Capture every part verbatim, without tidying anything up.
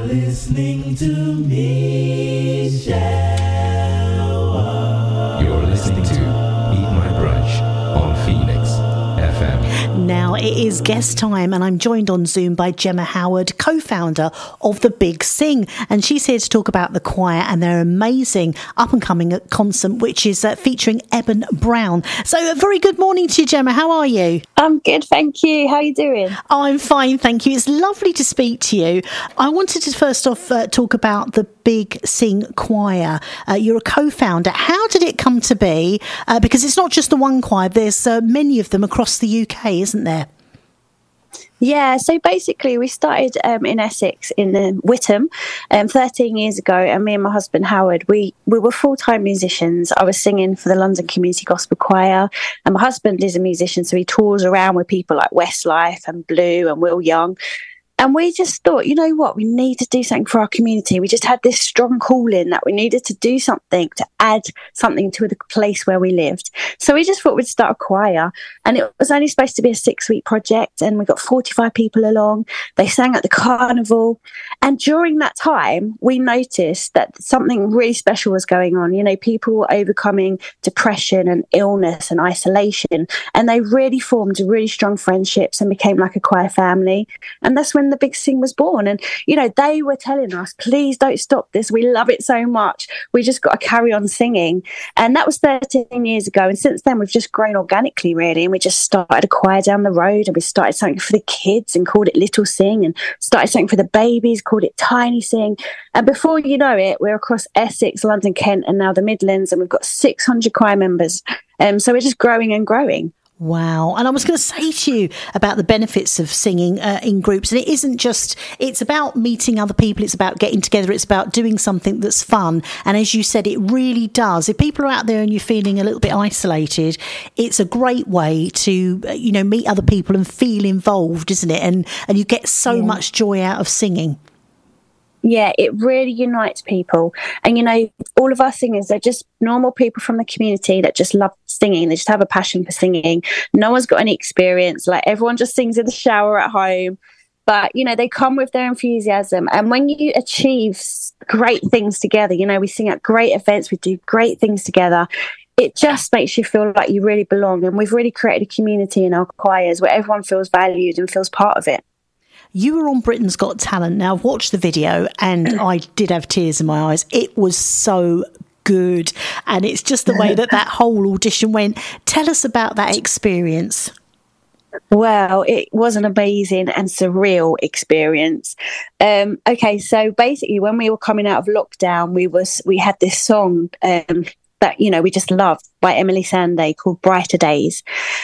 listening to Michelle. You're listening to Eat My Brunch on Phoenix F M. Now it is guest time, and I'm joined on Zoom by Gemma Howard, co-founder of The Big Sing, and she's here to talk about the choir and their amazing up-and-coming concert, which is uh, featuring Eben Brown. So a very good morning to you, Gemma. How are you? I'm good, thank you. How are you doing? I'm fine, thank you. It's lovely to speak to you. I wanted to first off uh, talk about The Big Sing Choir. Uh, you're a co-founder. How did it come to be? Uh, because it's not just the one choir, there's uh, many of them across the U K, isn't there? Yeah, so basically we started um, in Essex, in the Whittam, um, thirteen years ago, and me and my husband Howard, we, we were full-time musicians. I was singing for the London Community Gospel Choir, and my husband is a musician, so he tours around with people like Westlife and Blue and Will Young. And we just thought, you know what, we need to do something for our community. We just had this strong calling that we needed to do something to add something to the place where we lived. So we just thought we'd start a choir. And it was only supposed to be a six-week project. And we got forty-five people along. They sang at the carnival. And during that time, we noticed that something really special was going on. You know, people were overcoming depression and illness and isolation. And they really formed really strong friendships and became like a choir family. And that's when The Big Sing was born. And you know, they were telling us, please don't stop this, we love it so much, we just got to carry on singing. And that was thirteen years ago, and since then we've just grown organically, really. And we just started a choir down the road, and we started something for the kids and called it Little Sing, and started something for the babies, called it Tiny Sing. And before you know it, we're across Essex, London, Kent, and now the Midlands, and we've got six hundred choir members. Um, so we're just growing and growing. Wow. And I was going to say to you about the benefits of singing uh, in groups. And it isn't just, it's about meeting other people. It's about getting together. It's about doing something that's fun. And as you said, it really does. If people are out there and you're feeling a little bit isolated, it's a great way to, uh, you know, meet other people and feel involved, isn't it? And, and you get so Yeah. much joy out of singing. Yeah, it really unites people. And, you know, all of our singers, they're just normal people from the community that just love singing. They just have a passion for singing. No one's got any experience. Like, everyone just sings in the shower at home. But, you know, they come with their enthusiasm. And when you achieve great things together, you know, we sing at great events, we do great things together, it just makes you feel like you really belong. And we've really created a community in our choirs where everyone feels valued and feels part of it. You were on Britain's Got Talent. Now, I've watched the video and I did have tears in my eyes. It was so good. And it's just the way that that whole audition went. Tell us about that experience. Well, it was an amazing and surreal experience. Um, okay, so basically when we were coming out of lockdown, we was we had this song um, that, you know, we just loved by Emily Sandé called Brighter Days.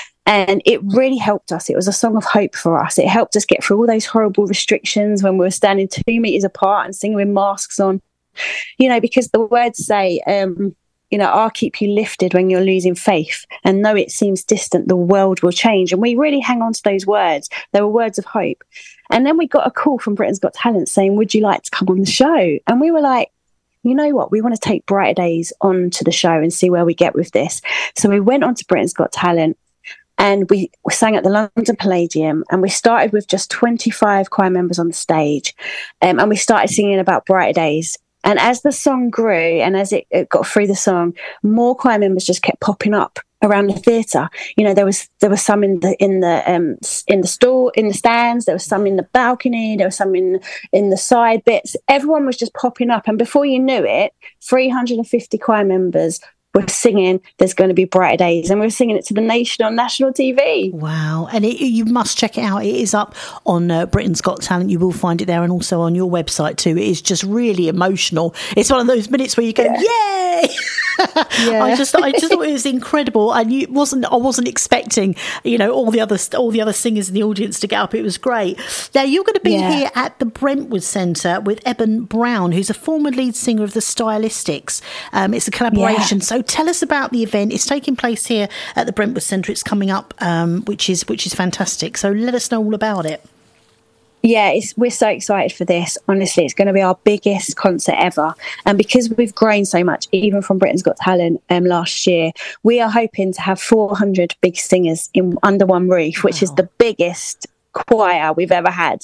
And it really helped us. It was a song of hope for us. It helped us get through all those horrible restrictions when we were standing two meters apart and singing with masks on, you know, because the words say, um, you know, I'll keep you lifted when you're losing faith. And though it seems distant, the world will change. And we really hang on to those words. They were words of hope. And then we got a call from Britain's Got Talent saying, would you like to come on the show? And we were like, you know what, we want to take Brighter Days onto the show and see where we get with this. So we went on to Britain's Got Talent. And we, we sang at the London Palladium, and we started with just twenty-five choir members on the stage. Um, and we started singing about Brighter Days. And as the song grew and as it, it got through the song, more choir members just kept popping up around the theatre. You know, there was there was some in the in the um, in the store, in the stands. There was some in the balcony. There was some in in the side bits. Everyone was just popping up, and before you knew it, three hundred fifty choir members we're singing There's Going to Be Brighter Days, and we're singing it to the nation on national T V. Wow. And it, you must check it out. It is up on uh, Britain's Got Talent. You will find it there, and also on your website too. It is just really emotional. It's one of those minutes where you go, yeah. Yay! Yeah. I just, I just thought it was incredible, and you wasn't, I wasn't expecting, you know, all the other, all the other singers in the audience to get up. It was great. Now you're going to be yeah. here at the Brentwood Centre with Eben Brown, who's a former lead singer of the Stylistics. Um, it's a collaboration. Yeah. So tell us about the event. It's taking place here at the Brentwood Centre. It's coming up, um, which is which is fantastic. So let us know all about it. Yeah, it's, we're so excited for this. Honestly, it's going to be our biggest concert ever. And because we've grown so much, even from Britain's Got Talent um, last year, we are hoping to have four hundred big singers in under one roof, which wow. is the biggest choir we've ever had.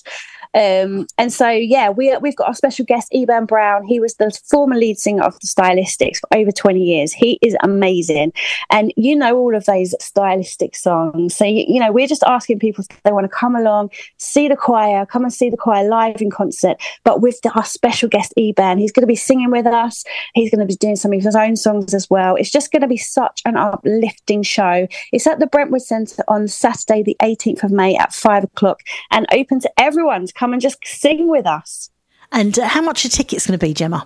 Um, and so, yeah, we, we've got our special guest, Eban Brown. He was the former lead singer of the Stylistics for over twenty years. He is amazing. And you know all of those stylistic songs. So, you, you know, we're just asking people if they want to come along, see the choir, come and see the choir live in concert. But with the, our special guest, Eban, he's going to be singing with us. He's going to be doing some of his own songs as well. It's just going to be such an uplifting show. It's at the Brentwood Centre on Saturday, the eighteenth of May at five o'clock, and open to everyone to come and just sing with us. And uh, how much are tickets going to be, Gemma?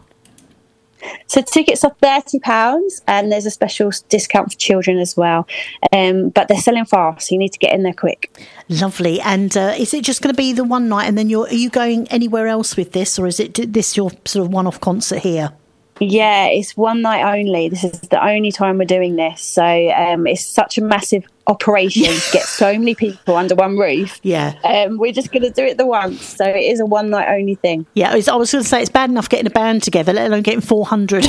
So tickets are thirty pounds, and there's a special discount for children as well. Um, but they're selling fast, so you need to get in there quick. Lovely. And uh, is it just going to be the one night, and then you're, are you going anywhere else with this, or is it this your sort of one-off concert here? Yeah, it's one night only. This is the only time we're doing this. So um, it's such a massive operation to get so many people under one roof. Yeah. Um, we're just going to do it the once. So it is a one night only thing. Yeah, I was, I was going to say it's bad enough getting a band together, let alone getting four hundred.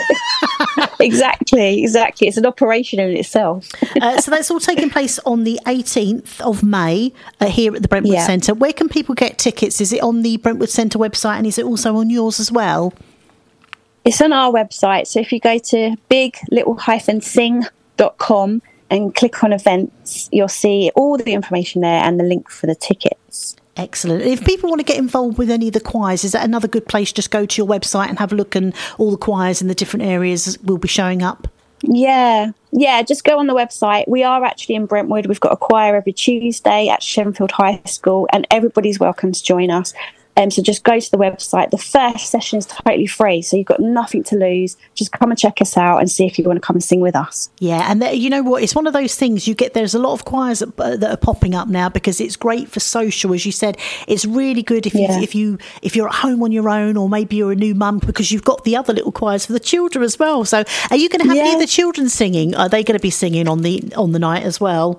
Exactly, exactly. It's an operation in itself. uh, so that's all taking place on the eighteenth of May uh, here at the Brentwood Yeah. Centre. Where can people get tickets? Is it on the Brentwood Centre website, and is it also on yours as well? It's on our website. So if you go to big little sing dot com and click on events, you'll see all the information there and the link for the tickets. Excellent. If people want to get involved with any of the choirs, is that another good place? Just go to your website and have a look, and all the choirs in the different areas will be showing up. Yeah, yeah, just go on the website. We are actually in Brentwood. We've got a choir every Tuesday at Shenfield High School, and everybody's welcome to join us. Um, so just go to the website. The first session is totally free, so you've got nothing to lose. Just come and check us out and see if you want to come and sing with us. Yeah, and there, you know what? It's one of those things you get. There's a lot of choirs that, uh, that are popping up now because it's great for social, as you said. It's really good if Yeah. you, if you if you're at home on your own, or maybe you're a new mum, because you've got the other little choirs for the children as well. So, are you going to have Yeah. any of the children singing? Are they going to be singing on the on the night as well?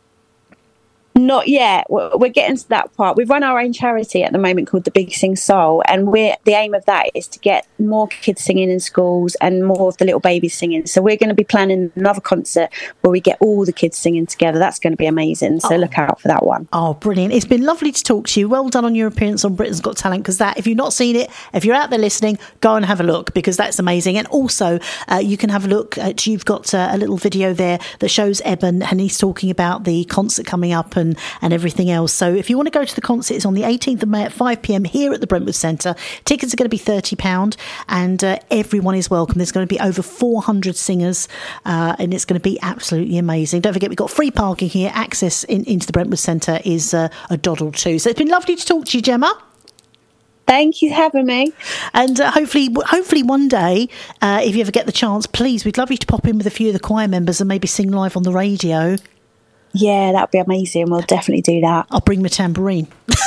Not yet. We're we're getting to that part. We've run our own charity at the moment called the Big Sing Soul, and we're the aim of that is to get more kids singing in schools and more of the little babies singing. So we're going to be planning another concert where we get all the kids singing together. That's going to be amazing. So Oh. look out for that one. Oh, brilliant. It's been lovely to talk to you. Well done on your appearance on Britain's Got Talent, because that, if you've not seen it, if you're out there listening, go and have a look, because that's amazing. And also, uh, you can have a look at, you've got uh, a little video there that shows Eben, and he's talking about the concert coming up and, and everything else. So if you want to go to the concert, it's on the eighteenth of May at five p.m. here at the Brentwood Centre. Tickets are going to be thirty pounds, and uh, everyone is welcome. There's going to be over four hundred singers, uh, and it's going to be absolutely amazing. Don't forget, we've got free parking here. Access in, into the Brentwood Centre is uh, a doddle too. So it's been lovely to talk to you, Gemma. Thank you for having me. And uh, hopefully, hopefully one day, uh, if you ever get the chance, please, we'd love you to pop in with a few of the choir members and maybe sing live on the radio. Yeah, that'd be amazing. We'll definitely do that. I'll bring my tambourine.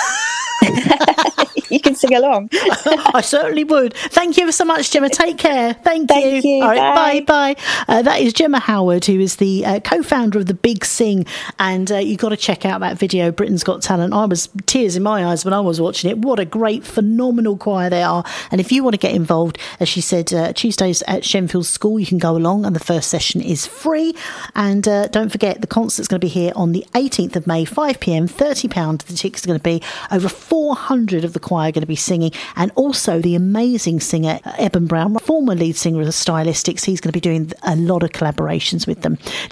You can sing along. I certainly would. Thank you ever so much, Gemma. Take care. Thank, Thank you. All right, Bye. bye, bye. Uh, that is Gemma Howard, who is the uh, co-founder of the Big Sing, and uh, you've got to check out that video, Britain's Got Talent. I was tears in my eyes when I was watching it. What a great, phenomenal choir they are. And if you want to get involved, as she said, uh, Tuesdays at Shenfield School, you can go along, and the first session is free. And uh, don't forget, the concert's going to be here on the eighteenth of May, five p.m, thirty pounds. The tickets are going to be over four hundred of the choir are going to be singing, and also the amazing singer Eben Brown, former lead singer of the Stylistics. He's going to be doing a lot of collaborations with them.